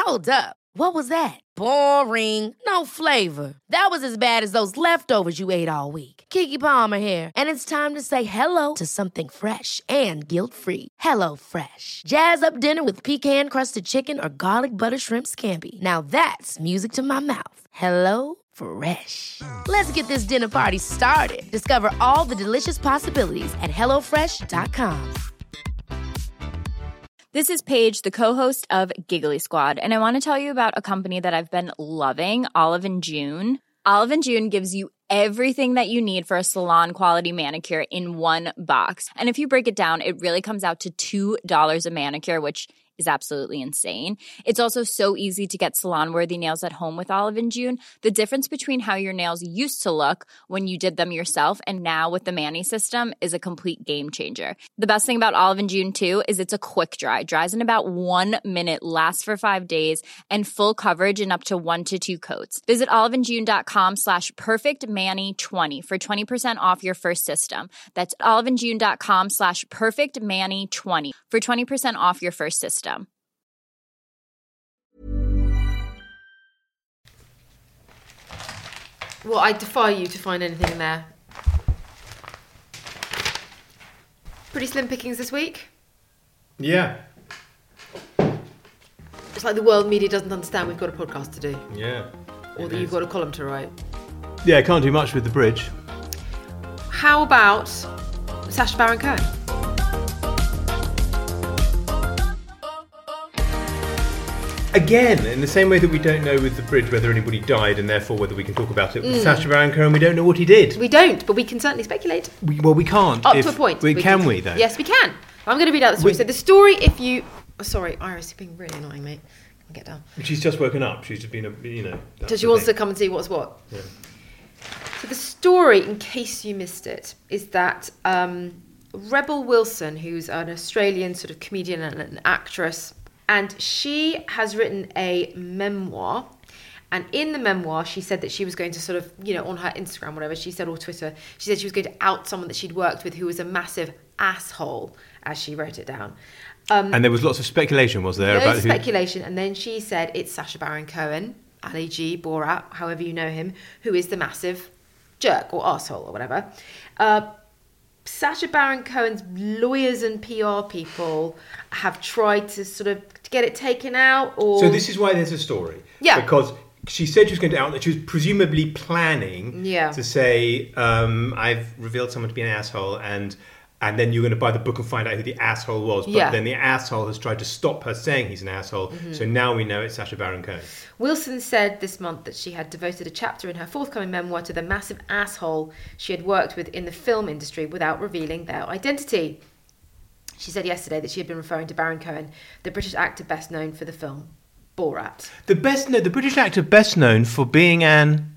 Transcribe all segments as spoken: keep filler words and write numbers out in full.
Hold up. What was that? Boring. No flavor. That was as bad as those leftovers you ate all week. Keke Palmer here, and it's time to say hello to something fresh and guilt-free. Hello Fresh. Jazz up dinner with pecan-crusted chicken or garlic butter shrimp scampi. Now that's music to my mouth. Hello Fresh. Let's get this dinner party started. Discover all the delicious possibilities at hello fresh dot com. This is Paige, the co-host of Giggly Squad, and I want to tell you about a company that I've been loving, Olive and June. Olive and June gives you everything that you need for a salon-quality manicure in one box. And if you break it down, it really comes out to two dollars a manicure, which is absolutely insane. It's also so easy to get salon-worthy nails at home with Olive and June. The difference between how your nails used to look when you did them yourself and now with the Mani system is a complete game changer. The best thing about Olive and June, too, is it's a quick dry. Dries in about one minute, lasts for five days, and full coverage in up to one to two coats. Visit oliveandjune.com slash perfectmani20 for twenty percent off your first system. That's oliveandjune.com slash perfectmani20 for twenty percent off your first system. Well, I defy you to find anything in there. Pretty slim pickings this week. Yeah. It's like the world media doesn't understand we've got a podcast to do. Yeah. Or that you've got a column to write. Yeah, can't do much with the bridge. How about Sacha Baron Cohen? Again, in the same way that we don't know with the bridge whether anybody died and therefore whether we can talk about it with mm. Sacha Baron Cohen, we don't know what he did. We don't, but we can certainly speculate. We, well, we can't. Up if, to a point. We, we can, can we, though? Yes, we can. I'm going to read out the story. We, so the story, if you... Oh, sorry, Iris, you're being really annoying, mate. Get down. She's just woken up. She's just been, a, you know... So she wants thing. to come and see what's what. Yeah. So the story, in case you missed it, is that um, Rebel Wilson, who's an Australian sort of comedian and an actress... And she has written a memoir. And in the memoir, she said that she was going to sort of, you know, on her Instagram, whatever, she said, or Twitter, she said she was going to out someone that she'd worked with who was a massive asshole, as she wrote it down. Um, and there was lots of speculation, was there? About who... speculation. And then she said, it's Sacha Baron Cohen, Ali G, Borat, however you know him, who is the massive jerk or asshole or whatever. Uh, Sacha Baron Cohen's lawyers and P R people have tried to sort of get it taken out, or... So this is why there's a story. Yeah. Because she said she was going to out that she was presumably planning yeah. to say, um, I've revealed someone to be an asshole, and and then you're going to buy the book and find out who the asshole was. But yeah. then the asshole has tried to stop her saying he's an asshole, mm-hmm. so now we know it's Sacha Baron Cohen. Wilson said this month that she had devoted a chapter in her forthcoming memoir to the massive asshole she had worked with in the film industry without revealing their identity. She said yesterday that she had been referring to Baron Cohen, the British actor best known for the film Borat. The best, no, the British actor best known for being an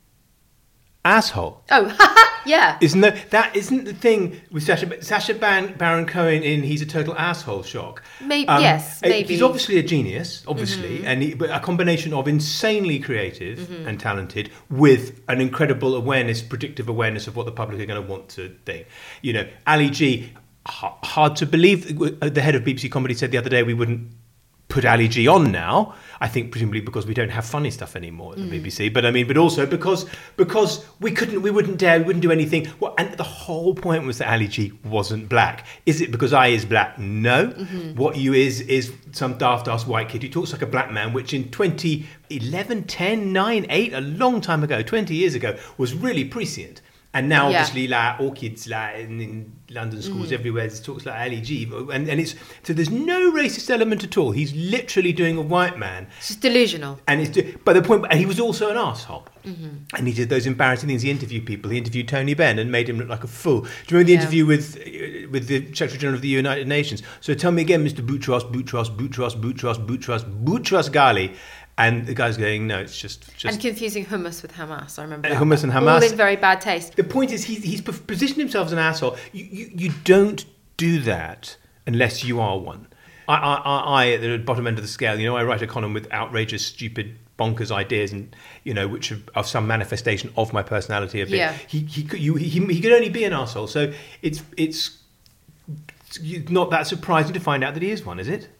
asshole. Oh, yeah. Isn't that, that isn't the thing with Sacha, Sacha Baron, Baron Cohen in He's a Total Asshole Shock. Maybe, um, yes, maybe. He's obviously a genius, obviously, mm-hmm. and he, but a combination of insanely creative mm-hmm. and talented with an incredible awareness, predictive awareness of what the public are going to want to think. You know, Ali G, h- hard to believe, the head of B B C Comedy said the other day we wouldn't put Ali G on now. I think presumably because we don't have funny stuff anymore at the mm. B B C. But I mean, but also because because we couldn't, we wouldn't dare, we wouldn't do anything. Well, and the whole point was that Ali G wasn't black. Is it because I is black? No. Mm-hmm. What you is is some daft ass white kid who talks like a black man, which in twenty eleven, ten, nine, eight, a long time ago, twenty years ago, was really prescient. And now, yeah. obviously, like all kids, like in, in London schools mm. everywhere, it talks like Ali G, and and it's so there's no racist element at all. He's literally doing a white man. It's just delusional. And it's but the point, and he was also an arsehole. Mm-hmm. And he did those embarrassing things. He interviewed people. He interviewed Tony Benn and made him look like a fool. Do you remember the yeah. interview with with the Secretary General of the United Nations? So tell me again, Mister Boutros, Boutros, Boutros, Boutros, Boutros, Boutros Ghali. And the guy's going, no, it's just... just and confusing hummus with Hamas, I remember and that. Hummus and Hamas. All in very bad taste. The point is, he's, he's positioned himself as an asshole. You, you, you don't do that unless you are one. I, I, I, at the bottom end of the scale, you know, I write a column with outrageous, stupid, bonkers ideas, and you know, which are, are some manifestation of my personality a bit. Yeah. He, he, could, you, he, he could only be an arsehole, so it's, it's not that surprising to find out that he is one, is it?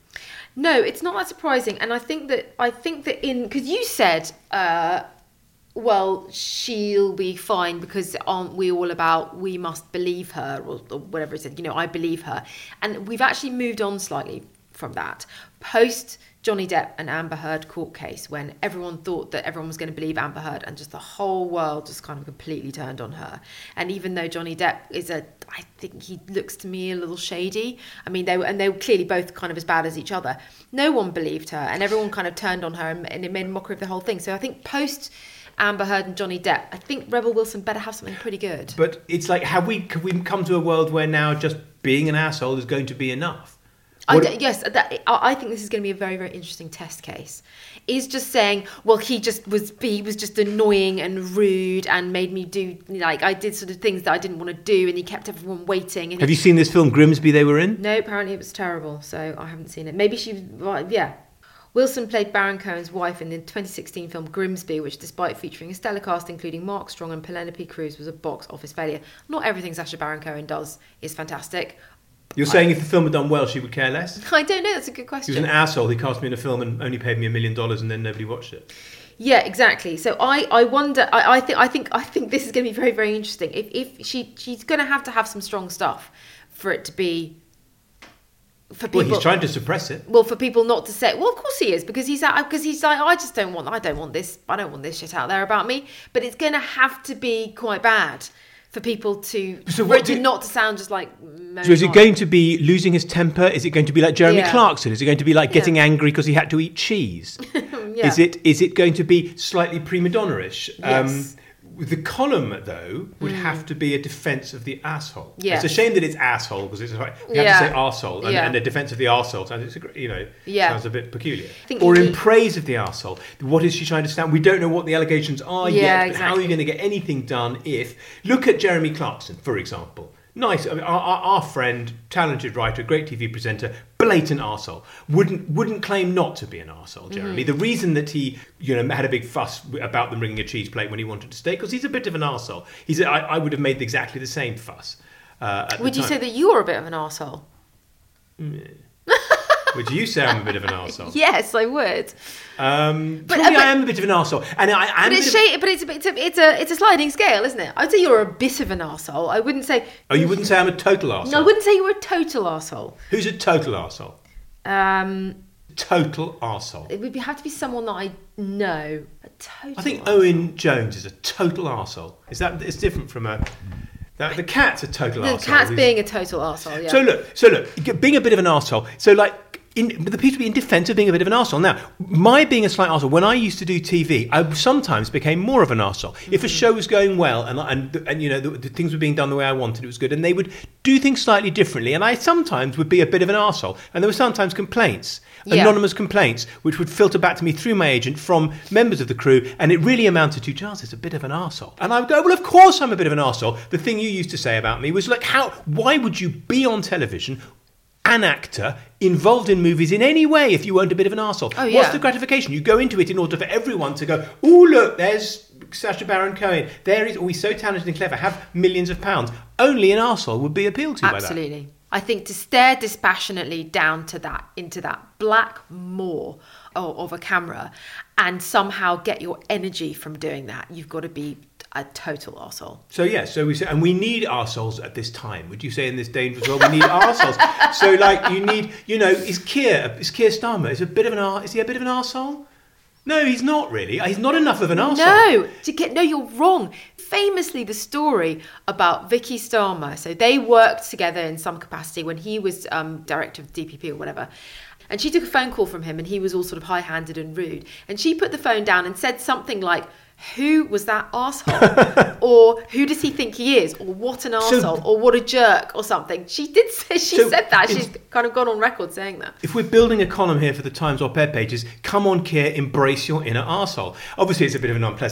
No, it's not that surprising, and I think that I think that in because you said, uh, well, she'll be fine because aren't we all about we must believe her or, or whatever it said. You know, I believe her, and we've actually moved on slightly from that post Johnny Depp and Amber Heard court case, when everyone thought that everyone was going to believe Amber Heard, and just the whole world just kind of completely turned on her. And even though Johnny Depp is a, I think he looks to me a little shady. I mean, they were, and they were clearly both kind of as bad as each other. No one believed her, and everyone kind of turned on her, and, and it made a mockery of the whole thing. So I think post Amber Heard and Johnny Depp, I think Rebel Wilson better have something pretty good. But it's like, have we, have we come to a world where now just being an asshole is going to be enough? I d- yes, that, I think this is going to be a very, very interesting test case. Is just saying, well, he just was, he was just annoying and rude and made me do, like, I did sort of things that I didn't want to do, and he kept everyone waiting. And Have he, you seen this film Grimsby they were in? No, apparently it was terrible, so I haven't seen it. Maybe she, well, yeah. Wilson played Baron Cohen's wife in the twenty sixteen film Grimsby, which, despite featuring a stellar cast including Mark Strong and Penelope Cruz, was a box office failure. Not everything Sacha Baron Cohen does is fantastic. You're saying if the film had done well, she would care less? I don't know, that's a good question. He was an asshole. He cast me in a film and only paid me a million dollars, and then nobody watched it. Yeah, exactly. So I, I wonder. I, I think I think I think this is going to be very, very interesting. If if she she's going to have to have some strong stuff for it to be. For people, well, he's trying to suppress it. Well, for people not to say, well, of course he is, because he's because he's like, I just don't want, I don't want this, I don't want this shit out there about me. But it's going to have to be quite bad for people to, so for it to do, not to sound just like. So is it going to be losing his temper? Is it going to be like Jeremy yeah. Clarkson? Is it going to be like getting yeah. angry because he had to eat cheese? yeah. Is it is it going to be slightly prima donna-ish? Yes. Um, the column, though, would mm. have to be a defence of the asshole. Yes. It's a shame that it's asshole, because it's like, you yeah. have to say arsehole, and, yeah. and a defence of the arsehole sounds, it's a, you know, yeah. sounds a bit peculiar. you Or in need... praise of the arsehole. What is she trying to stand? We don't know what the allegations are yeah, yet, but exactly. how are you going to get anything done if... Look at Jeremy Clarkson, for example. Nice, I mean, our, our, our friend, talented writer, great T V presenter, blatant arsehole. Wouldn't wouldn't claim not to be an arsehole, Jeremy. Mm-hmm. The reason that he, you know, had a big fuss about them bringing a cheese plate when he wanted to stay, because he's a bit of an arsehole. He's, I, I would have made exactly the same fuss. Uh, at would the you time. say that you're a bit of an arsehole? Mm. Would you say I'm a bit of an arsehole? Yes, I would. Um, but, probably uh, but, I am a bit of an arsehole. And I, I am but, it's shade, but it's, a, it's, a, it's, a, it's a sliding scale, isn't it? I'd say you're a bit of an arsehole. I wouldn't say... Oh, you wouldn't say I'm a total arsehole? No, I wouldn't say you were a total arsehole. Who's a total arsehole? Um, total arsehole. It would have to be someone that I know. A total I think arsehole. Owen Jones is a total arsehole. Is that... It's different from a... The, the cat's a total the arsehole. The cat's being a total arsehole, yeah. So look, so look, being a bit of an arsehole. So like... In, the people be in defence of being a bit of an arsehole. Now, my being a slight arsehole, when I used to do T V, I sometimes became more of an arsehole. Mm-hmm. If a show was going well and and, and you know the, the things were being done the way I wanted, it was good, and they would do things slightly differently, and I sometimes would be a bit of an arsehole. And there were sometimes complaints, yeah. anonymous complaints, which would filter back to me through my agent from members of the crew, and it really amounted to, Giles is a bit of an arsehole. And I would go, well, of course I'm a bit of an arsehole. The thing you used to say about me was like, how? Why would you be on television, an actor involved in movies in any way if you weren't a bit of an arsehole? Oh, yeah. What's the gratification? You go into it in order for everyone to go, oh, look, there's Sacha Baron Cohen. There is, oh, he's so talented and clever, have millions of pounds. Only an arsehole would be appealed to Absolutely. by that. I think to stare dispassionately down to that, into that black maw of, of a camera and somehow get your energy from doing that, you've got to be a total arsehole. So yeah, so we say, and we need arseholes at this time. Would you say in this dangerous world we need arseholes? So like you need, you know, is Keir, is Keir Starmer, is a bit of an ar- is he a bit of an arsehole? No, he's not really. He's not enough of an arsehole. No, to get no, you're wrong. Famously, the story about Vicky Starmer. So they worked together in some capacity when he was um, director of D P P or whatever. And she took a phone call from him, and he was all sort of high-handed and rude. And she put the phone down and said something like, who was that arsehole? Or who does he think he is? Or what an arsehole? So, or what a jerk? Or something. She did say, she so said that. She's kind of gone on record saying that. If we're building a column here for the Times op-ed pages, come on, Keir, embrace your inner arsehole. Obviously, it's a bit of an unpleasant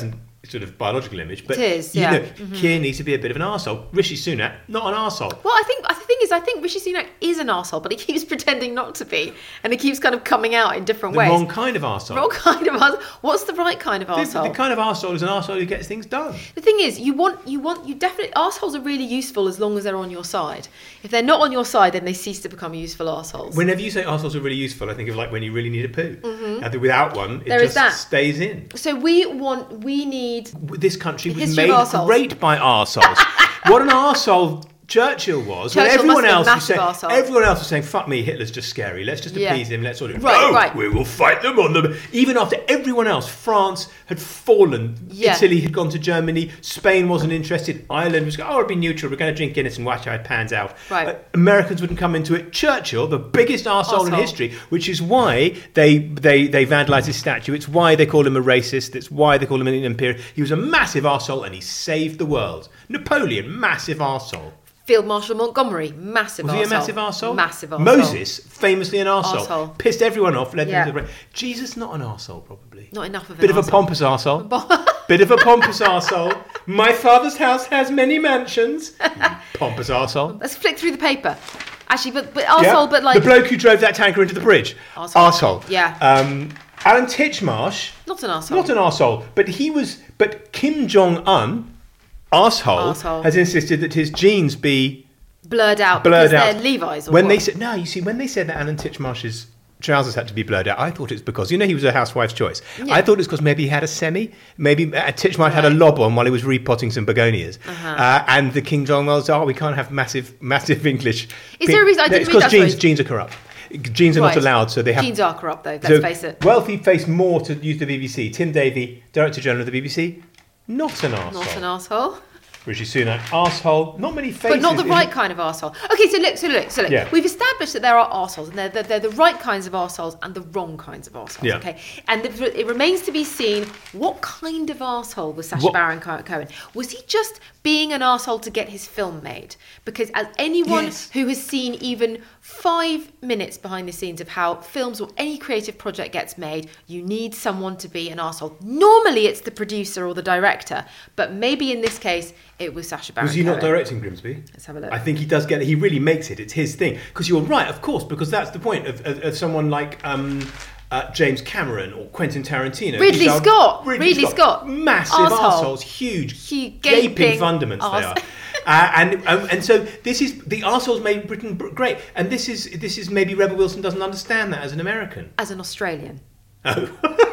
sort of biological image, but it is, you yeah. know, Mm-hmm. Keir needs to be a bit of an arsehole. Rishi Sunak, not an arsehole. Well, I think the thing is, I think Rishi Sunak is an arsehole, but he keeps pretending not to be, and he keeps kind of coming out in different The ways. wrong kind of arsehole. Wrong kind of arsehole. What's the right kind of The, arsehole? the kind of arsehole is an arsehole who gets things done. The thing is, you want, you want, you definitely, arseholes are really useful as long as they're on your side. If they're not on your side, then they cease to become useful arseholes. Whenever you say arseholes are really useful, I think of like when you really need a poo. Mm-hmm. And without one, it There is just that. stays in. So we want, we need... This country was History made of arseholes. great by arseholes. What an arsehole Churchill was. When Churchill everyone must have else been was saying, massive arsehole. everyone else was saying, "Fuck me, Hitler's just scary. Let's just Yeah. appease him. Let's sort of Right, no, right. we will fight them on them." Even after everyone else, France had fallen, Yeah. Italy had gone to Germany, Spain wasn't interested, Ireland was going, "Oh, it'll be neutral. We're going to drink Guinness and watch how it pans out." Right. Uh, Americans wouldn't come into it. Churchill, the biggest arsehole in Arsehole. history, which is why they they they vandalised his statue. It's why they call him a racist. It's why they call him an imperial. He was a massive arsehole and he saved the world. Napoleon, massive arsehole. Field Marshal Montgomery, massive Was arsehole. he a massive arsehole? Massive arsehole. Moses, famously an arsehole. Arsehole. Pissed everyone off, led Yeah. them to the... Jesus, not an arsehole, probably. Not enough of an Bit of a arsehole. pompous arsehole. Bit of a pompous arsehole. My father's house has many mansions. Pompous arsehole. Let's flick through the paper. Actually, but, but arsehole, Yeah. but like... The bloke who drove that tanker into the bridge. Arsehole. Arsehole. Yeah. Um, Alan Titchmarsh. Not an arsehole. Not an arsehole. But he was... But Kim Jong-un, arsehole, Arsehole. has insisted that his genes be... Blurred out blurred because out. they're Levi's or when what? they said no, you see, when they said that Alan Titchmarsh's trousers had to be blurred out, I thought it's because you know he was a housewife's choice. Yeah. I thought it's because maybe he had a semi, maybe uh, Titchmarsh had a Right. lob on while he was repotting some begonias, Uh-huh. uh, and the King Jong was oh we can't have massive massive English. Is there a reason- I No, didn't it's read because that, genes sorry. genes are corrupt. Genes are Right. not allowed, so they have. Genes are corrupt, though, let's so face it. Wealthy face more to use the B B C. Tim Davie, Director General of the B B C, not an arsehole. Not an arsehole. Rishi Sunak, arsehole. Not many faces. But not the in- right kind of arsehole. Okay, so look, so look, so look. Yeah. We've established that there are arseholes, and they're, they're, they're the right kinds of arseholes and the wrong kinds of arseholes, Yeah. okay? And the, it remains to be seen what kind of arsehole was Sacha What- Baron Co- Cohen. Was he just being an arsehole to get his film made? Because as anyone Yes. who has seen even five minutes behind the scenes of how films or any creative project gets made, you need someone to be an arsehole. Normally it's the producer or the director, but maybe in this case it was Sacha Baron Was he not Cohen. directing Grimsby? Let's have a look. I think he does get it. He really makes it. It's his thing. Because you're right, of course, because that's the point of, of, of someone like um, uh, James Cameron or Quentin Tarantino. Ridley These are- Scott. Ridley Scott. Massive Arsehole. arseholes. Huge, Huge, gaping, gaping fundaments they arse- are. Uh, and um, and so this is the arseholes made Britain br- great, and this is this is maybe Rebel Wilson doesn't understand that as an American. As an Australian. Oh.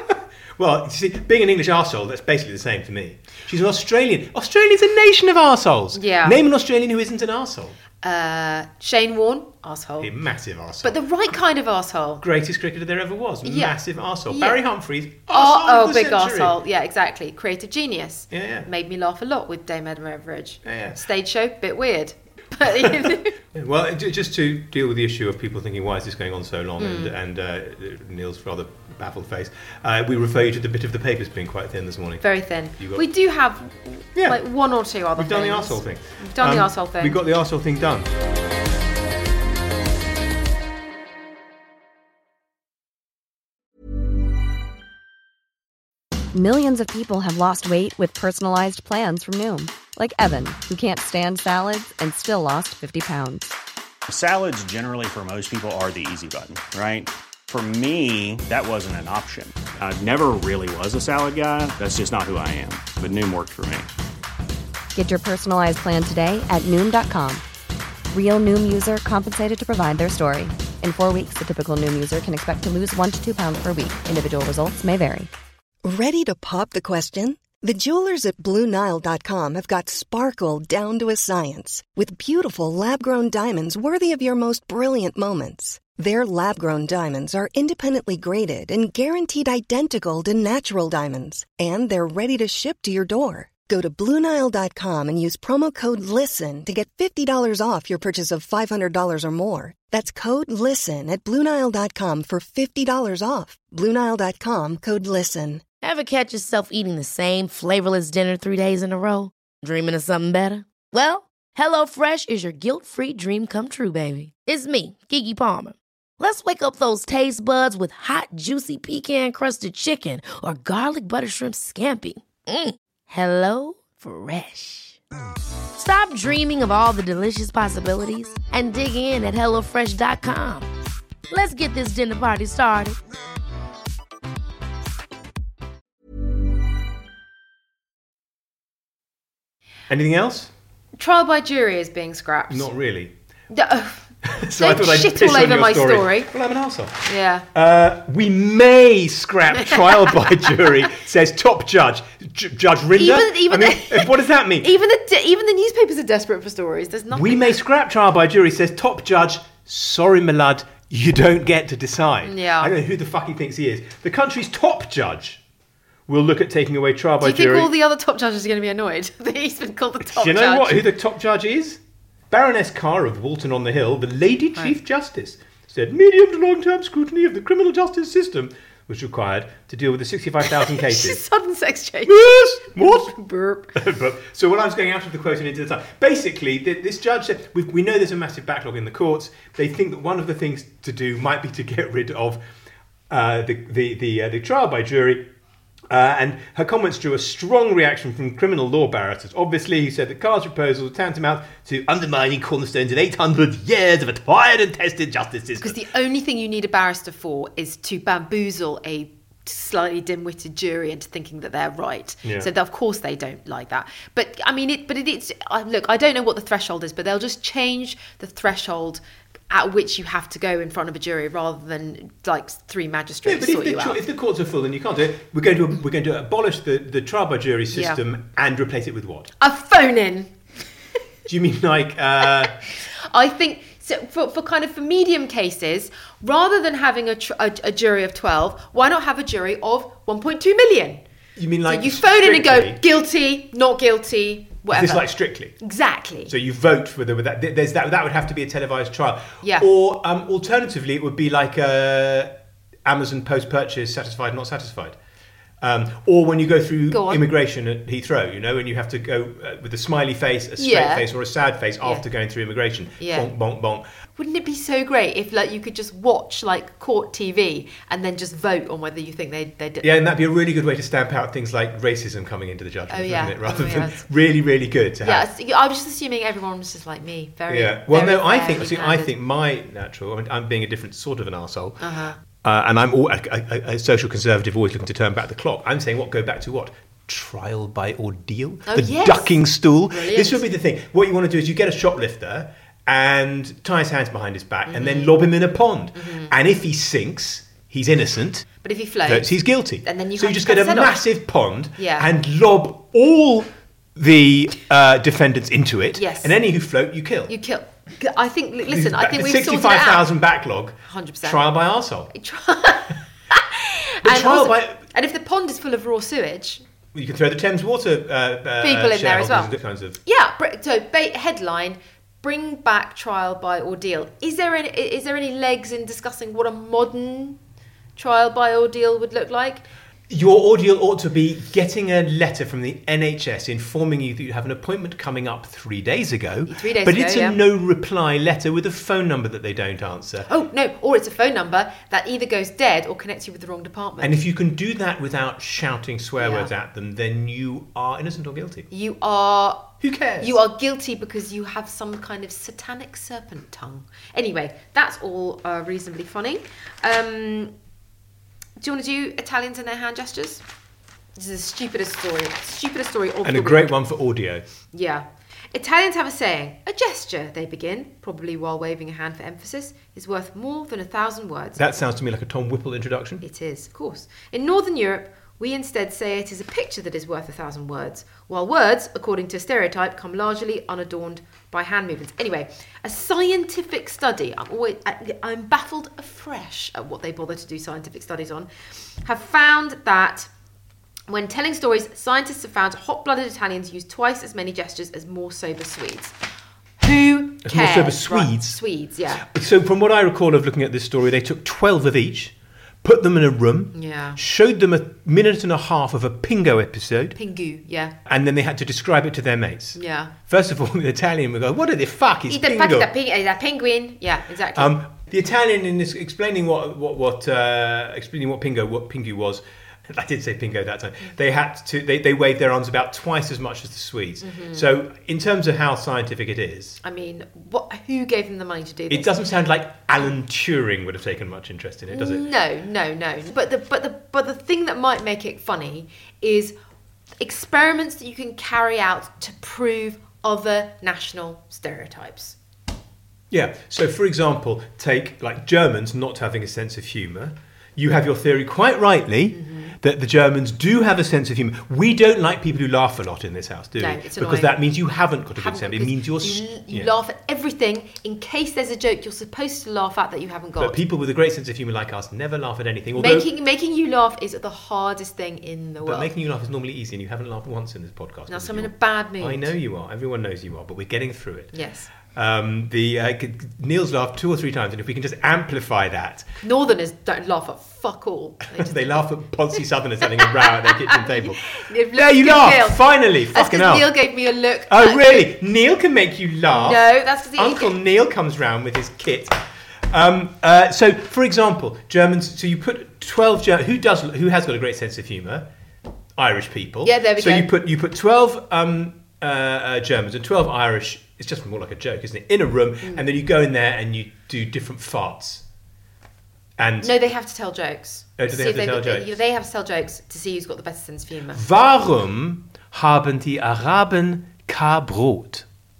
Well, you see, being an English arsehole, that's basically the same to me. She's an Australian. Australia's a nation of arseholes. Yeah. Name an Australian who isn't an arsehole. Uh, Shane Warne, arsehole. A massive arsehole. But the right kind of arsehole. Greatest cricketer there ever was. Yeah. Massive arsehole. Yeah. Barry Humphries. Oh, arsehole oh of the big century. arsehole. Yeah, exactly. Creative genius. Yeah, yeah. Made me laugh a lot with Dame Edna Everage. Yeah, yeah. Stage show, bit weird. But Well, j- just to deal with the issue of people thinking, why is this going on so long? Mm. And, and uh, Neil's rather baffled face. Uh, we refer you to the bit of the papers being quite thin this morning. very thin. You got- We do have Yeah. like one or two other We've done the things. arsehole thing. We've done the Um, arsehole thing. We got the arsehole thing done. Millions of people have lost weight with personalized plans from Noom, like Evan, who can't stand salads and still lost fifty pounds. Salads generally for most people are the easy button, right? For me, that wasn't an option. I never really was a salad guy. That's just not who I am. But Noom worked for me. Get your personalized plan today at Noom dot com. Real Noom user compensated to provide their story. In four weeks, the typical Noom user can expect to lose one to two pounds per week. Individual results may vary. Ready to pop the question? The jewelers at Blue Nile dot com have got sparkle down to a science with beautiful lab-grown diamonds worthy of your most brilliant moments. Their lab-grown diamonds are independently graded and guaranteed identical to natural diamonds, and they're ready to ship to your door. Go to Blue Nile dot com and use promo code LISTEN to get fifty dollars off your purchase of five hundred dollars or more. That's code LISTEN at Blue Nile dot com for fifty dollars off. Blue Nile dot com, code LISTEN. Ever catch yourself eating the same flavorless dinner three days in a row? Dreaming of something better? Well, HelloFresh is your guilt-free dream come true, baby. It's me, Keke Palmer. Let's wake up those taste buds with hot, juicy pecan-crusted chicken or garlic butter shrimp scampi. Mm. Hello Fresh. Stop dreaming of all the delicious possibilities and dig in at hello fresh dot com. Let's get this dinner party started. Anything else? Trial by jury is being scrapped. Not really. Uh, So Don't I thought I'd shit piss all on over your my story. story. Well, I'm an arsehole. Yeah. Uh, we may scrap trial by jury, says top judge. J- Judge Rinder? Even- even I mean, the- what does that mean? Even the even the newspapers are desperate for stories. There's nothing. We may scrap trial by jury, says top judge. Sorry, my lad, you don't get to decide. Yeah. I don't know who the fuck he thinks he is. The country's top judge will look at taking away trial Do by you think jury. all the other top judges are going to be annoyed that he's been called the top Do you know judge? what? Who the top judge is? Baroness Carr of Walton on the Hill, the Lady Chief Justice, said medium to long-term scrutiny of the criminal justice system was required to deal with the sixty-five thousand cases. Sudden sex change. Yes! What? Burp. But, so when I was going out of the quote and into the time, basically, th- this judge said, we, we know there's a massive backlog in the courts. They think that one of the things to do might be to get rid of uh, the, the, the, uh, the trial by jury. Uh, and her comments drew a strong reaction from criminal law barristers. Obviously, he said that Carr's proposal was tantamount to undermining cornerstones of eight hundred years of a tried and tested justice system. Because the only thing you need a barrister for is to bamboozle a slightly dim-witted jury into thinking that they're right. Yeah. So of course they don't like that. But I mean, it. But it, it's uh, look. I don't know what the threshold is, but they'll just change the threshold at which you have to go in front of a jury, rather than like three Yeah, magistrates but if sort the, you cho- out. if the courts are full and you can't do it, we're going to we're going to abolish the, the trial by jury system Yeah. and replace it with what? A phone-in. Do you mean like? Uh, I think so for, for kind of for medium cases, rather than having a, tr- a, a jury of twelve, why not have a jury of one point two million? you mean like? So you phone in and go strictly? guilty, not guilty, whatever. Is this like Strictly? Exactly. So you vote for the with that. There's that. That would have to be a televised trial. Yeah. Or um, alternatively, it would be like uh, Amazon post-purchase satisfied, not satisfied. Um, or when you go through Go on. immigration at Heathrow, you know, and you have to go uh, with a smiley face, a straight Yeah. face, or a sad face Yeah. after going through immigration. Yeah. Bonk, bonk, bonk. Wouldn't it be so great if like you could just watch like court T V and then just vote on whether you think they they did? Yeah, and that'd be a really good way to stamp out things like racism coming into the judgment, Oh, yeah. wouldn't it? Rather Oh, than yeah. really, really good to Yeah, have. it's- I was just assuming everyone was just like me. Very. Yeah. Well, very no, I think. fairly See, I handed. think my natural. I mean, I'm being a different sort of an arsehole. Uh-huh. Uh, and I'm all, a, a, a social conservative, always looking to turn back the clock. I'm saying, what? Go back to what? Trial by ordeal? Oh, the yes. ducking stool? Brilliant. This would be the thing. What you want to do is you get a shoplifter and tie his hands behind his back and Mm-hmm. then lob him in a pond. And if he sinks, he's innocent. But if he floats, Votes, he's guilty. and then you so have you just to get a cut his head off. massive pond Yeah. and lob all the uh, defendants into it. Yes. And any who float, you kill. you kill. I think. Listen, I think we've sorted it sixty-five out. thousand backlog. one hundred percent. Trial by arsehole. and, trial also- by- and if the pond is full of raw sewage, You can throw the Thames Water uh, uh, people in there as shareholders well. and good kinds of. Yeah. br- So ba- headline: Bring back trial by ordeal. Is there any? Is there any legs in discussing what a modern trial by ordeal would look like? Your ordeal ought to be getting a letter from the N H S informing you that you have an appointment coming up three days ago. Three days but ago, it's yeah. a no reply letter with a phone number that they don't answer. Oh no! Or it's a phone number that either goes dead or connects you with the wrong department. And if you can do that without shouting swear Yeah. words at them, then you are innocent or guilty. you are Who cares? You are guilty because you have some kind of satanic serpent tongue. Anyway, that's all uh, reasonably funny. Um, do you want to do Italians and their hand gestures? This is the stupidest story. Stupidest story of And the a great week. one for audio. Yeah. Italians have a saying, a gesture, they begin, probably while waving a hand for emphasis, is worth more than a thousand words. That sounds to me like a Tom Whipple introduction. It is, of course. In Northern Europe, we instead say it is a picture that is worth a thousand words, while words, according to stereotype, come largely unadorned by hand movements. Anyway, a scientific study, I'm always, I'm baffled afresh at what they bother to do scientific studies on, have found that when telling stories, scientists have found hot-blooded Italians use twice as many gestures as more sober Swedes. Who As more cares? sober right? Swedes? Swedes, yeah. So from what I recall of looking at this story, they took twelve of each, put them in a room, Yeah. showed them a minute and a half of a Pingo episode, Pingu, yeah. and then they had to describe it to their mates. Yeah. First of all, the Italian would go, what the fuck is Eat the fact Pingo? that ping- is a penguin. Yeah, exactly. Um, the Italian, in this, explaining what what, what uh, explaining what Pingo what Pingu was, I did say pingo that time. They had to. They, they waved their arms about twice as much as the Swedes. Mm-hmm. So, in terms of how scientific it is, I mean, what? Who gave them the money to do this? It doesn't sound like Alan Turing would have taken much interest in it, does it? No, no, no. But the but the but the thing that might make it funny is experiments that you can carry out to prove other national stereotypes. Yeah. So, for example, take like Germans not having a sense of humour. You have your theory quite rightly mm-hmm. that the Germans do have a sense of humour. We don't like people who laugh a lot in this house, do no, we? It's because annoying. that means you haven't got a good sense. It means you're you, you yeah. laugh at everything in case there's a joke you're supposed to laugh at that you haven't got. But people with a great sense of humour like us never laugh at anything. Although, making making you laugh is the hardest thing in the but world. But making you laugh is normally easy, and you haven't laughed once in this podcast. Now, so I'm in a bad mood. I know you are. Everyone knows you are, but we're getting through it. Yes. Um, the uh, Neil's laughed two or three times, and if we can just amplify that. Northerners don't laugh at fuck all. They, they laugh at Ponzi Southerners having a row at their kitchen table. There you laugh, finally, fucking hell. Neil gave me a look. Oh, really? Neil can make you laugh? No, that's because Uncle Neil comes round with his kit. Um, uh, so, for example, Germans. So you put twelve. Ger- who does? Who has got a great sense of humour? Irish people. Yeah, there we so go. So you put you put twelve um, uh, uh, Germans and twelve Irish. It's just more like a joke, isn't it? In a room, mm. and then you go in there and you do different farts. And no, they have to tell jokes. Oh, do they have to tell jokes? They, they have to tell jokes to see who's got the best sense of humour. Warum haben die Araben kein Brot?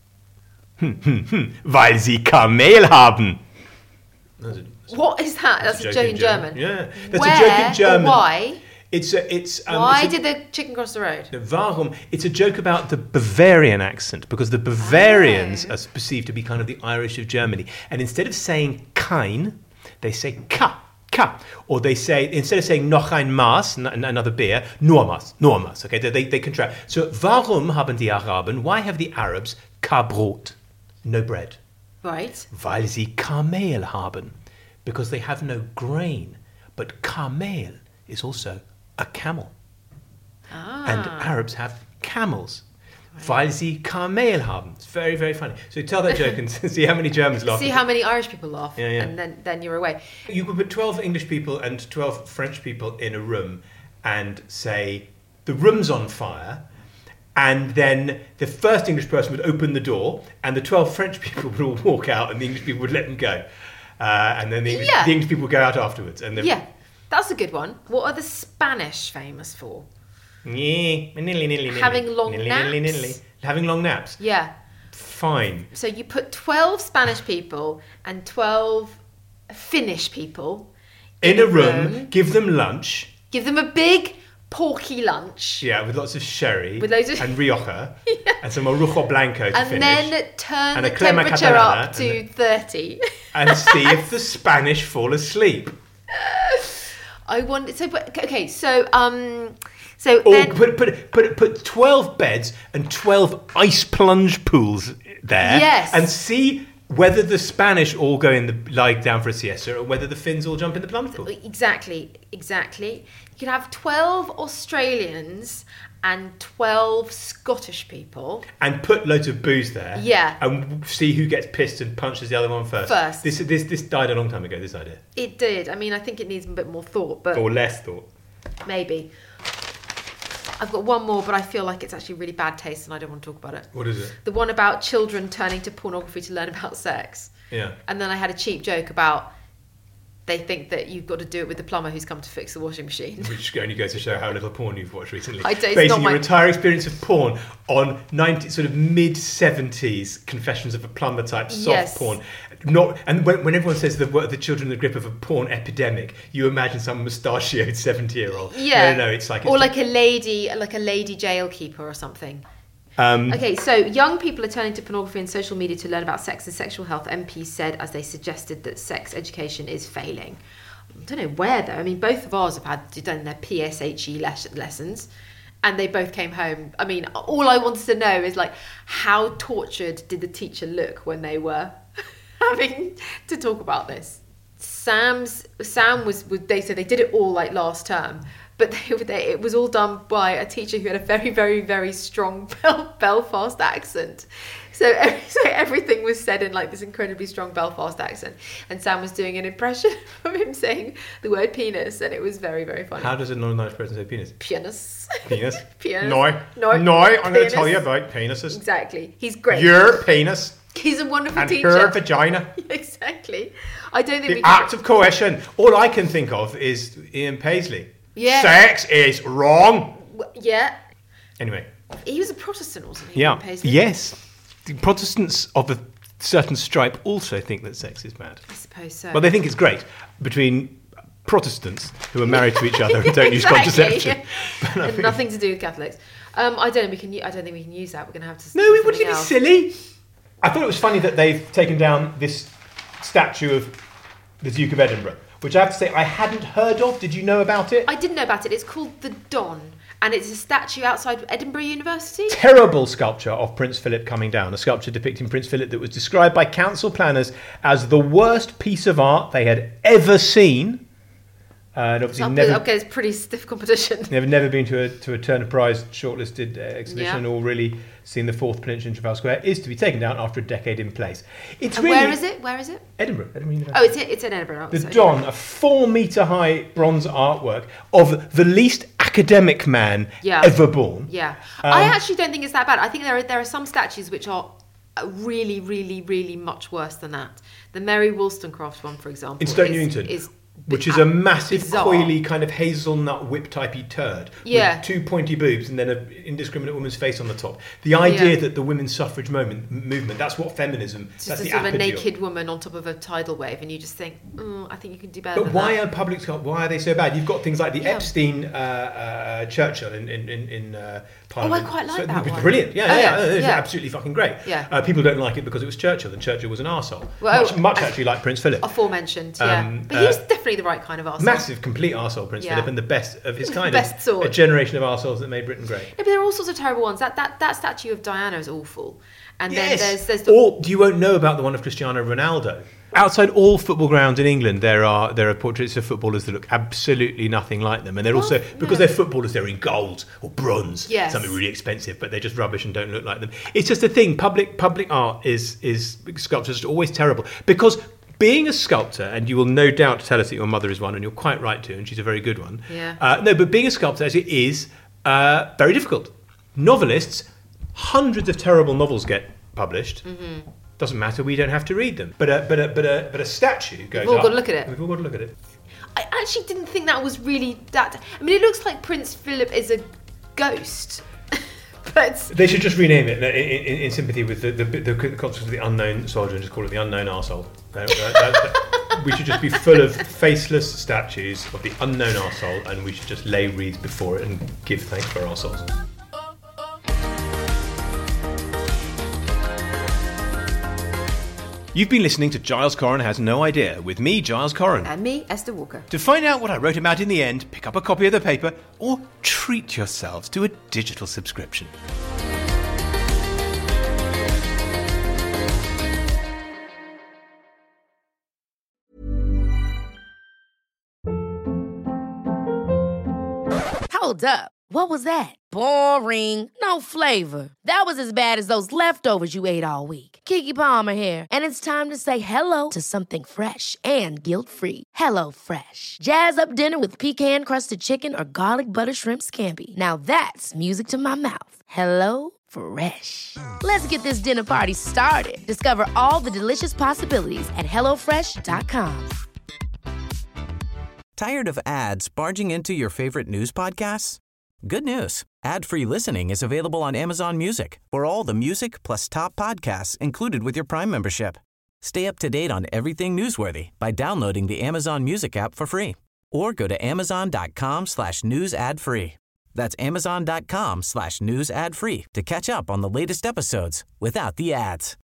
Hm, hm, hm. Weil sie Kamel haben. That's a, that's what is that? That's, that's a joke in German. German. Yeah, that's Where, a joke in German. Why? It's a, it's. Um, Why it's a, did the chicken cross the road? Warum? It's a joke about the Bavarian accent because the Bavarians oh. are perceived to be kind of the Irish of Germany, and instead of saying kein, they say ka ka, or they say instead of saying noch ein Maß, n- another beer, nur Maß, nur Maß. Okay, they they contract. So warum haben die Araben? Why have the Arabs kein Brot, no bread? Right. Weil sie Kamel haben, because they have no grain, but Kamel is also a camel. Ah. And Arabs have camels. Weil sie Kamel haben. It's very, very funny. So tell that joke and see how many Germans laugh. See how many Irish people laugh. Yeah, yeah. And then, then you're away. You could put twelve English people and twelve French people in a room and say, the room's on fire. And then the first English person would open the door and the twelve French people would all walk out and the English people would let them go. Uh, and then the English, yeah. the English people would go out afterwards. And yeah. That's a good one. What are the Spanish famous for? Yeah. Having long naps? Having long naps? Yeah. Fine. So you put twelve Spanish people and twelve Finnish people in, in a room, room, give them lunch. Give them a big porky lunch. Yeah, with lots of sherry with loads of and Rioja yeah. and some Orujo Blanco to and finish. And then turn and the temperature up to and thirty. And see if the Spanish fall asleep. I want so but, okay so um so or then, put put put put twelve beds and twelve ice plunge pools there. Yes. And see whether the Spanish all go in the lie down for a siesta or whether the Finns all jump in the plunge pool. Exactly, exactly. You could have twelve Australians and twelve Scottish people. And put loads of booze there. Yeah. And see who gets pissed and punches the other one first. First. This this this died a long time ago, this idea. It did. I mean, I think it needs a bit more thought, but or less thought. Maybe. I've got one more, but I feel like it's actually really bad taste and I don't want to talk about it. What is it? The one about children turning to pornography to learn about sex. Yeah. And then I had a cheap joke about they think that you've got to do it with the plumber who's come to fix the washing machine. Which only goes to show how little porn you've watched recently. I don't, Basing your my... entire experience of porn on ninety, sort of mid-seventies Confessions of a Plumber type soft yes. porn. Not and when, when everyone says the the children in the grip of a porn epidemic, you imagine some mustachioed seventy-year-old. Yeah. No, no, no, it's like... It's or like a lady, like a lady jail keeper or something. Um, okay, so young people are turning to pornography and social media to learn about sex and sexual health, M Ps said as they suggested that sex education is failing. I don't know where though. I mean, both of ours have had done their P S H E les- lessons and they both came home. I mean, all I wanted to know is like, how tortured did the teacher look when they were having to talk about this? Sam's Sam was, they said they did it all like last term. But they, they, it was all done by a teacher who had a very, very, very strong Bel- Belfast accent. So, every, so everything was said in like this incredibly strong Belfast accent, and Sam was doing an impression of him saying the word penis, and it was very, very funny. How does a non-Irish person say penis? Penis. Penis. Penis. No. No. No, I'm going to Penis. tell you about penises. Exactly. He's great. Your penis He's a wonderful and teacher. her vagina. Exactly. I don't think The we act can... of coercion. All I can think of is Ian Paisley. Yeah. Sex is wrong. Yeah. Anyway. He was a Protestant, wasn't he? Yeah. Ian Paisley? Yes. The Protestants of a certain stripe also think that sex is bad. I suppose so. Well, they think it's great between Protestants who are married to each other and don't use Exactly. contraception. But I And think- nothing to do with Catholics. Um, I don't know. We can. I don't think we can use that. We're going to have to. No, do it wouldn't something be else. silly. I thought it was funny that they've taken down this statue of the Duke of Edinburgh, which I have to say I hadn't heard of. Did you know about it? I didn't know about it. It's called the Don, and it's a statue outside Edinburgh University. Terrible sculpture of Prince Philip coming down, a sculpture depicting Prince Philip that was described by council planners as the worst piece of art they had ever seen. Uh, and obviously Okay, never, okay, it's pretty stiff competition. never, never been to a to a Turner Prize shortlisted uh, exhibition Yeah. or really seen the fourth Peninsula in Trafalgar Square. Is to be taken down after a decade in place. It's And really where is it? Where is it? Edinburgh. Edinburgh University. Oh, it's it's in Edinburgh. The so- Don, a four metre high bronze artwork of the least academic man Yeah. ever born. Yeah, Um, I actually don't think it's that bad. I think there are there are some statues which are really, really, really much worse than that. The Mary Wollstonecraft one, for example, In Stoke is, Newington, is which is a massive, bizarre. coily kind of hazelnut whip-typey turd Yeah. with two pointy boobs and then an indiscriminate woman's face on the top. The idea Yeah. that the women's suffrage moment, movement, that's what feminism, It's that's just a the sort of a apogee of. naked woman on top of a tidal wave, and you just think, mm, I think you can do better But than why that. are public sculpt- why are they so bad? You've got things like the Yeah. Epstein uh, uh, Churchill in in in, in uh, Parliament. quite like So- that it's one. Brilliant, yeah, Oh, yeah, yeah, yeah, it's yeah. absolutely fucking great. Yeah. Uh, people don't like it because it was Churchill, and Churchill was an arsehole. Well, much, much I- actually like Prince Philip. Aforementioned, yeah. Um, But he was uh, definitely the right kind of arsehole. Massive, complete arsehole, Prince Yeah. Philip, and the best of his kind. Best of, sort. A generation of arseholes that made Britain great. No, but there are all sorts of terrible ones. That that, that statue of Diana is awful. And then Yes. there's there's the Or you won't know about the one of Cristiano Ronaldo. Outside all football grounds in England, there are there are portraits of footballers that look absolutely nothing like them, and they're also because they're footballers, they're in gold or bronze, Yes. something really expensive, but they're just rubbish and don't look like them. It's just a thing. Public public art is is sculpture is always terrible because. Being a sculptor, and you will no doubt tell us that your mother is one, and you're quite right to, and she's a very good one. Yeah. Uh, no, but being a sculptor as it is uh, very difficult. Novelists, hundreds of terrible novels get published. Mm-hmm. Doesn't matter, we don't have to read them. But a, but a, but a, but a statue goes We've all up. got to look at it. We've all got to look at it. I actually didn't think that was really that. I mean, it looks like Prince Philip is a ghost, but They should just rename it in, in, in sympathy with the, the, the concept of the unknown soldier and just call it the unknown arsehole. That- that- that- we should just be full of faceless statues of the unknown arsehole, and we should just lay wreaths before it and give thanks for our souls. You've been listening to Giles Corran Has No Idea with me, Giles Corran. and me, Esther Walker. To find out what I wrote about in the end, pick up a copy of the paper or treat yourselves to a digital subscription. Hold up. What was that? Boring. No flavor. That was as bad as those leftovers you ate all week. Keke Palmer here, and it's time to say hello to something fresh and guilt-free. Hello Fresh. Jazz up dinner with pecan-crusted chicken or garlic butter shrimp scampi. Now that's music to my mouth. Hello Fresh. Let's get this dinner party started. Discover all the delicious possibilities at hello fresh dot com. Tired of ads barging into your favorite news podcasts? Good news. Ad-free listening is available on Amazon Music for all the music plus top podcasts included with your Prime membership. Stay up to date on everything newsworthy by downloading the Amazon Music app for free or go to amazon.com slash news ad free. That's amazon.com slash news ad free to catch up on the latest episodes without the ads.